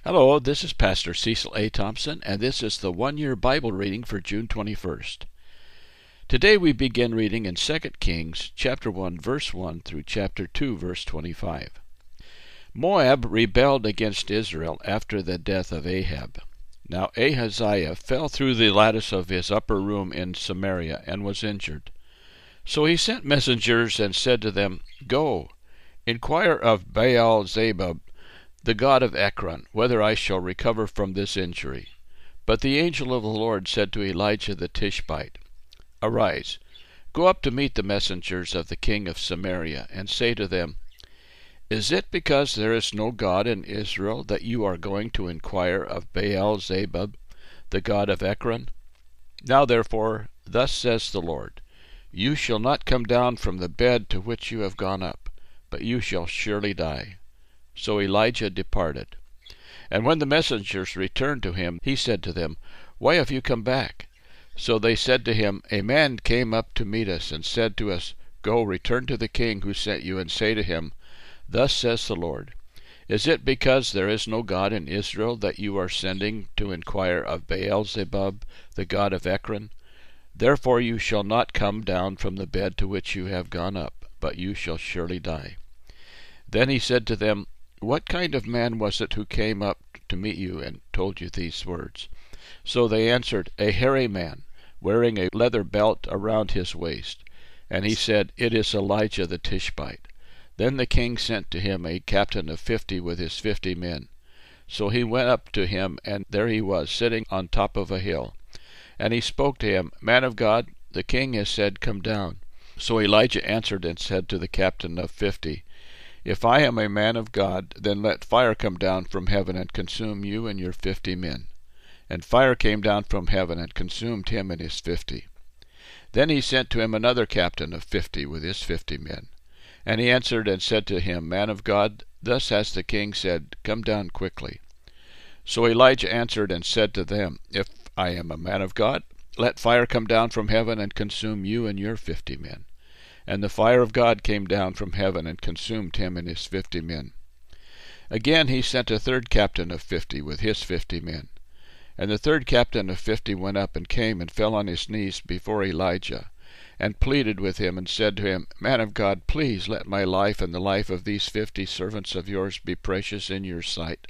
Hello, this is Pastor Cecil A. Thompson, and this is the one-year Bible reading for June 21st. Today we begin reading in 2 Kings chapter 1, verse 1 through chapter 2, verse 25. Moab rebelled against Israel after the death of Ahab. Now Ahaziah fell through the lattice of his upper room in Samaria and was injured. So he sent messengers and said to them, "Go, inquire of Baal-zebub, the god of Ekron, whether I shall recover from this injury." But the angel of the Lord said to Elijah the Tishbite, "Arise, go up to meet the messengers of the king of Samaria, and say to them, Is it because there is no God in Israel that you are going to inquire of Baal-zebub, the god of Ekron? Now therefore, thus says the Lord, you shall not come down from the bed to which you have gone up, but you shall surely die." So Elijah departed. And when the messengers returned to him, he said to them, "Why have you come back?" So they said to him, "A man came up to meet us, and said to us, Go, return to the king who sent you, and say to him, Thus says the Lord, Is it because there is no God in Israel that you are sending to inquire of Baal-zebub, the god of Ekron? Therefore you shall not come down from the bed to which you have gone up, but you shall surely die." Then he said to them, "What kind of man was it who came up to meet you and told you these words?" So they answered, "A hairy man, wearing a leather belt around his waist." And he said, "It is Elijah the Tishbite." Then the king sent to him a captain of 50 with his 50 men. So he went up to him, and there he was, sitting on top of a hill. And he spoke to him, "Man of God, the king has said, Come down." So Elijah answered and said to the captain of 50, "If I am a man of God, then let fire come down from heaven and consume you and your 50 men." And fire came down from heaven and consumed him and his 50. Then he sent to him another captain of 50 with his 50 men. And he answered and said to him, "Man of God, thus has the king said, Come down quickly." So Elijah answered and said to them, "If I am a man of God, let fire come down from heaven and consume you and your 50 men." And the fire of God came down from heaven and consumed him and his 50 men. Again he sent a third captain of 50 with his 50 men. And the third captain of 50 went up and came and fell on his knees before Elijah, and pleaded with him and said to him, "Man of God, please let my life and the life of these 50 servants of yours be precious in your sight.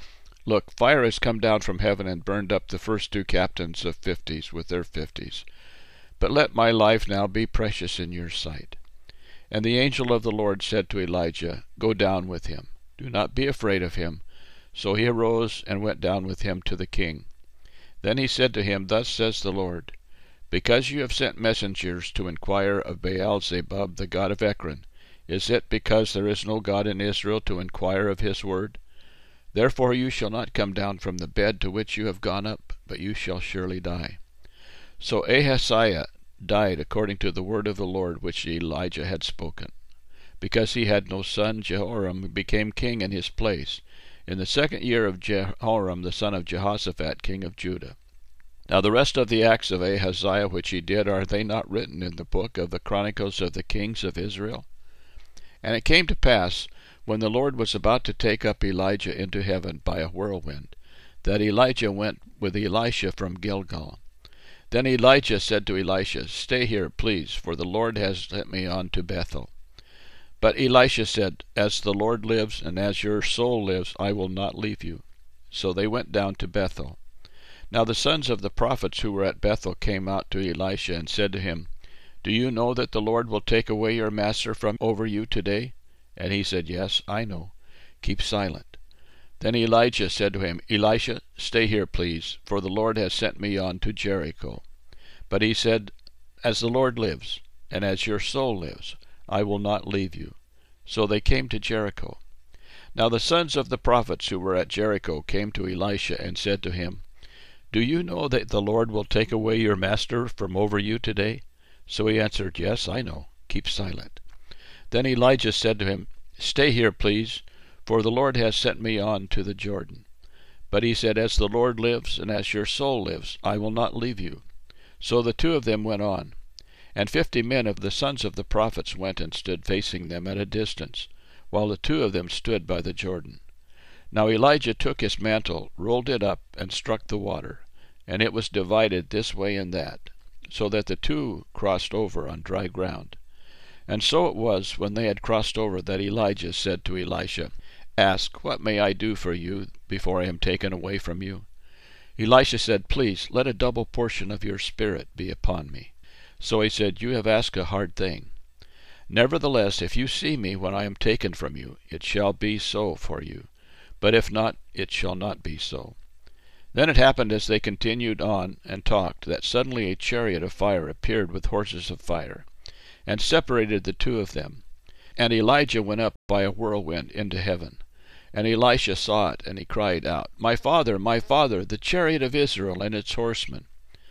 Look, fire has come down from heaven and burned up the first 2 captains of 50s with their 50s. But let my life now be precious in your sight." And the angel of the Lord said to Elijah, "Go down with him. Do not be afraid of him." So he arose and went down with him to the king. Then he said to him, "Thus says the Lord, Because you have sent messengers to inquire of Baal-zebub, the god of Ekron, is it because there is no God in Israel to inquire of his word? Therefore you shall not come down from the bed to which you have gone up, but you shall surely die." So Ahaziah died according to the word of the Lord which Elijah had spoken. Because he had no son, Jehoram became king in his place, in the 2nd year of Jehoram the son of Jehoshaphat, king of Judah. Now the rest of the acts of Ahaziah which he did, are they not written in the book of the Chronicles of the kings of Israel? And it came to pass, when the Lord was about to take up Elijah into heaven by a whirlwind, that Elijah went with Elisha from Gilgal. Then Elijah said to Elisha, "Stay here, please, for the Lord has sent me on to Bethel." But Elisha said, "As the Lord lives, and as your soul lives, I will not leave you." So they went down to Bethel. Now the sons of the prophets who were at Bethel came out to Elisha and said to him, "Do you know that the Lord will take away your master from over you today?" And he said, "Yes, I know. Keep silent." Then Elijah said to him, "Elisha, stay here, please, for the Lord has sent me on to Jericho." But he said, "As the Lord lives, and as your soul lives, I will not leave you." So they came to Jericho. Now the sons of the prophets who were at Jericho came to Elisha and said to him, "Do you know that the Lord will take away your master from over you today?" So he answered, "Yes, I know. Keep silent." Then Elijah said to him, "Stay here, please, for the Lord has sent me on to the Jordan." But he said, "As the Lord lives, and as your soul lives, I will not leave you." So the 2 of them went on. And 50 men of the sons of the prophets went and stood facing them at a distance, while the 2 of them stood by the Jordan. Now Elijah took his mantle, rolled it up, and struck the water, and it was divided this way and that, so that the two crossed over on dry ground. And so it was, when they had crossed over, that Elijah said to Elisha, Ask, what may I do for you before I am taken away from you? Elisha said, Please, let a double portion of your spirit be upon me. So he said, You have asked a hard thing. Nevertheless, if you see me when I am taken from you, it shall be so for you. But if not, it shall not be so. Then it happened as they continued on and talked, that suddenly a chariot of fire appeared with horses of fire, and separated the two of them. And Elijah went up by a whirlwind into heaven. And Elisha saw it, and he cried out, my father, the chariot of Israel and its horsemen.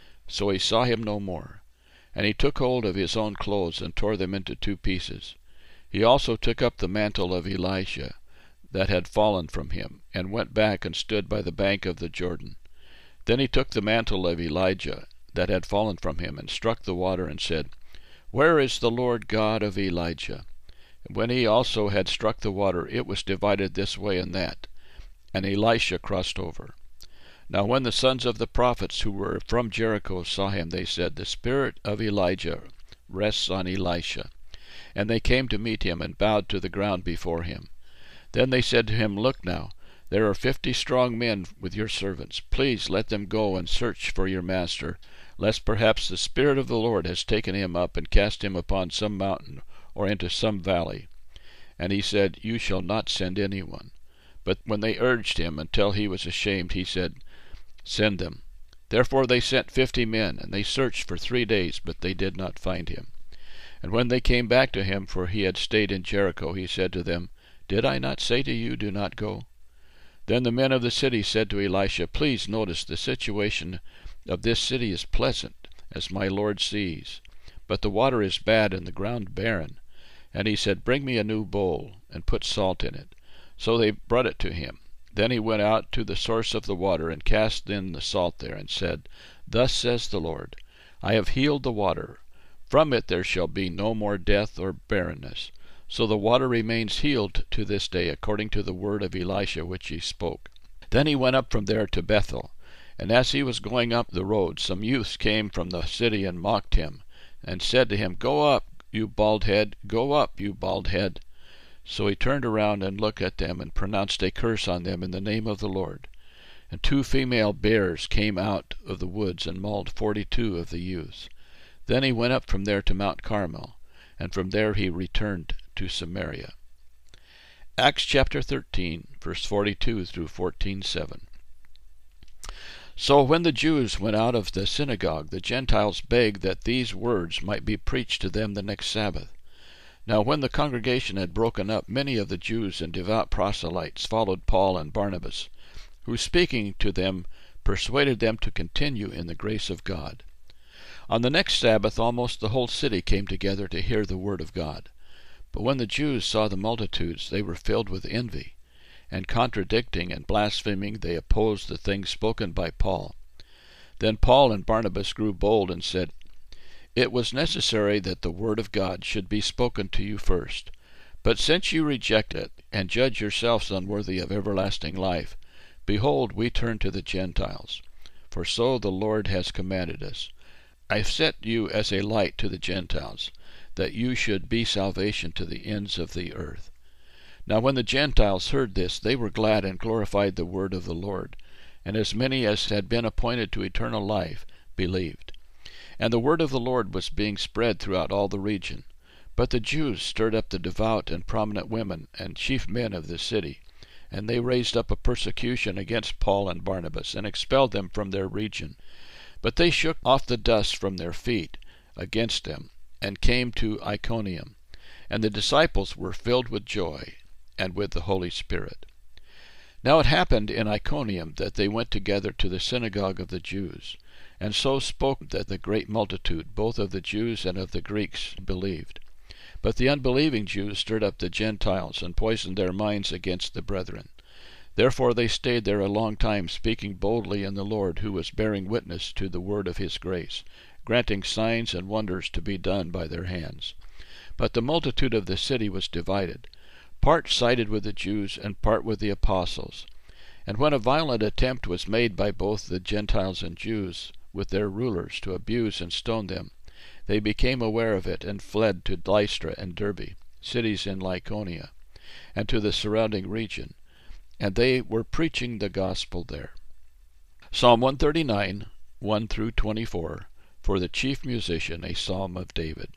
So he saw him no more. And he took hold of his own clothes, and tore them into two pieces. He also took up the mantle of Elisha that had fallen from him, and went back and stood by the bank of the Jordan. Then he took the mantle of Elijah that had fallen from him, and struck the water, and said, Where is the Lord God of Elijah? And when he also had struck the water, it was divided this way and that, and Elisha crossed over. Now when the sons of the prophets who were from Jericho saw him, they said, The spirit of Elijah rests on Elisha. And they came to meet him, and bowed to the ground before him. Then they said to him, Look now, there are 50 strong men with your servants. Please let them go and search for your master, lest perhaps the Spirit of the Lord has taken him up and cast him upon some mountain or into some valley. And he said, You shall not send anyone. But when they urged him until he was ashamed, he said, Send them. Therefore they sent 50 men, and they searched for 3 days, but they did not find him. And when they came back to him, for he had stayed in Jericho, he said to them, Did I not say to you, Do not go? Then the men of the city said to Elisha, Please notice, the situation of this city is pleasant, as my Lord sees. But the water is bad and the ground barren. And he said, Bring me a new bowl, and put salt in it. So they brought it to him. Then he went out to the source of the water, and cast in the salt there, and said, Thus says the Lord, I have healed the water. From it there shall be no more death or barrenness. So the water remains healed to this day, according to the word of Elisha which he spoke. Then he went up from there to Bethel. And as he was going up the road, some youths came from the city and mocked him, and said to him, Go up, you bald head, go up, you bald head. So he turned around and looked at them, and pronounced a curse on them in the name of the Lord. And 2 female bears came out of the woods, and mauled 42 of the youths. Then he went up from there to Mount Carmel, and from there he returned to Samaria. Acts chapter 13, verse 42 through 14:7. So when the Jews went out of the synagogue, the Gentiles begged that these words might be preached to them the next Sabbath. Now when the congregation had broken up, many of the Jews and devout proselytes followed Paul and Barnabas, who speaking to them persuaded them to continue in the grace of God. On the next Sabbath almost the whole city came together to hear the word of God. But when the Jews saw the multitudes, they were filled with envy, and contradicting and blaspheming, they opposed the things spoken by Paul. Then Paul and Barnabas grew bold and said, It was necessary that the word of God should be spoken to you first. But since you reject it, and judge yourselves unworthy of everlasting life, behold, we turn to the Gentiles. For so the Lord has commanded us. I set you as a light to the Gentiles, that you should be salvation to the ends of the earth. Now when the Gentiles heard this, they were glad and glorified the word of the Lord. And as many as had been appointed to eternal life believed. And the word of the Lord was being spread throughout all the region. But the Jews stirred up the devout and prominent women and chief men of the city. And they raised up a persecution against Paul and Barnabas, and expelled them from their region. But they shook off the dust from their feet against them, and came to Iconium. And the disciples were filled with joy, and with the Holy Spirit. Now it happened in Iconium that they went together to the synagogue of the Jews, and so spoke that the great multitude, both of the Jews and of the Greeks, believed. But the unbelieving Jews stirred up the Gentiles, and poisoned their minds against the brethren. Therefore they stayed there a long time, speaking boldly in the Lord, who was bearing witness to the word of his grace, granting signs and wonders to be done by their hands. But the multitude of the city was divided. Part sided with the Jews and part with the apostles. And when a violent attempt was made by both the Gentiles and Jews with their rulers to abuse and stone them, they became aware of it and fled to Lystra and Derbe, cities in Lycaonia, and to the surrounding region, and they were preaching the gospel there. Psalm 139, 1 through 24, for the chief musician, a psalm of David.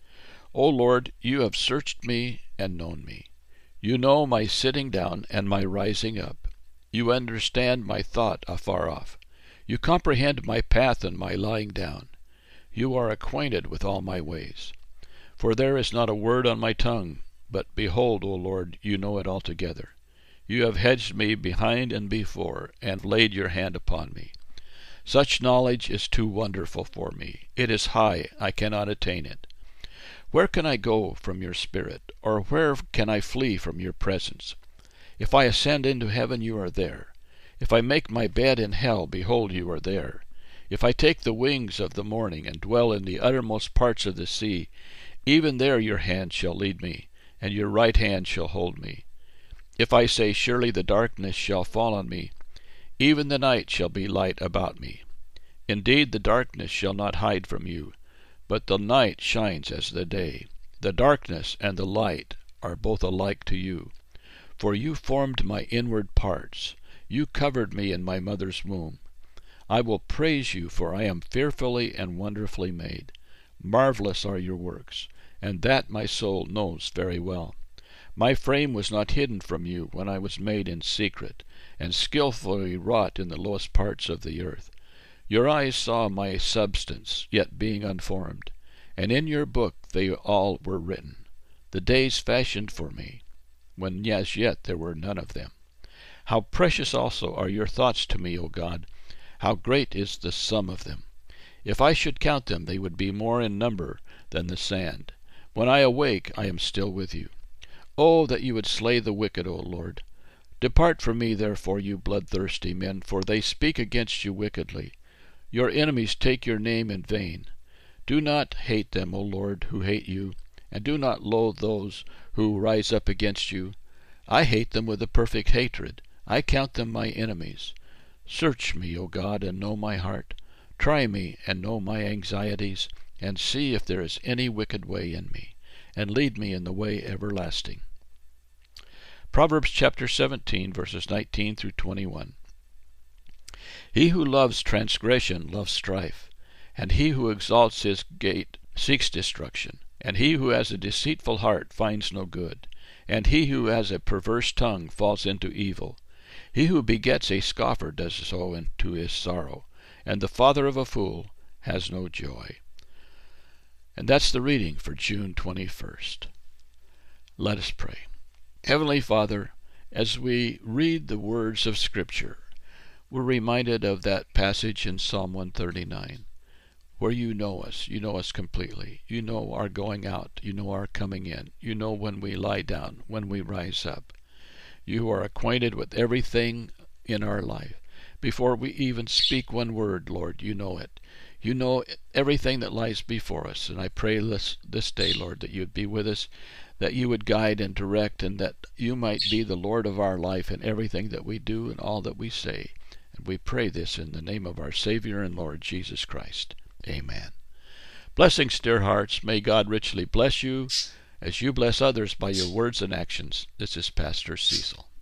O Lord, you have searched me and known me. You know my sitting down and my rising up. You understand my thought afar off. You comprehend my path and my lying down. You are acquainted with all my ways. For there is not a word on my tongue, but behold, O Lord, you know it altogether. You have hedged me behind and before, and laid your hand upon me. Such knowledge is too wonderful for me. It is high, I cannot attain it. Where can I go from your spirit, or where can I flee from your presence? If I ascend into heaven, you are there. If I make my bed in hell, behold, you are there. If I take the wings of the morning and dwell in the uttermost parts of the sea, even there your hand shall lead me, and your right hand shall hold me. If I say, surely the darkness shall fall on me, even the night shall be light about me. Indeed, the darkness shall not hide from you, but the night shines as the day. The darkness and the light are both alike to you. For you formed my inward parts. You covered me in my mother's womb. I will praise you, for I am fearfully and wonderfully made. Marvelous are your works, and that my soul knows very well. My frame was not hidden from you when I was made in secret, and skillfully wrought in the lowest parts of the earth. Your eyes saw my substance, yet being unformed, and in your book they all were written, the days fashioned for me, when as yet there were none of them. How precious also are your thoughts to me, O God! How great is the sum of them! If I should count them, they would be more in number than the sand. When I awake, I am still with you. Oh, that you would slay the wicked, O Lord! Depart from me, therefore, you bloodthirsty men, for they speak against you wickedly. Your enemies take your name in vain. Do not hate them, O Lord, who hate you, and do not loathe those who rise up against you. I hate them with a perfect hatred. I count them my enemies. Search me, O God, and know my heart. Try me, and know my anxieties, and see if there is any wicked way in me, and lead me in the way everlasting. Proverbs chapter 17, verses 19 through 21. He who loves transgression loves strife, and he who exalts his gate seeks destruction. And he who has a deceitful heart finds no good, and he who has a perverse tongue falls into evil. He who begets a scoffer does so into his sorrow, and the father of a fool has no joy. And that's the reading for June 21st. Let us pray. Heavenly Father, as we read the words of Scripture, we're reminded of that passage in Psalm 139, where you know us completely. You know our going out, you know our coming in, you know when we lie down, when we rise up. You are acquainted with everything in our life. Before we even speak one word, Lord, you know it. You know everything that lies before us. And I pray this day, Lord, that you would be with us, that you would guide and direct, and that you might be the Lord of our life in everything that we do and all that we say. And we pray this in the name of our Savior and Lord Jesus Christ. Amen. Blessings, dear hearts. May God richly bless you as you bless others by your words and actions. This is Pastor Cecil.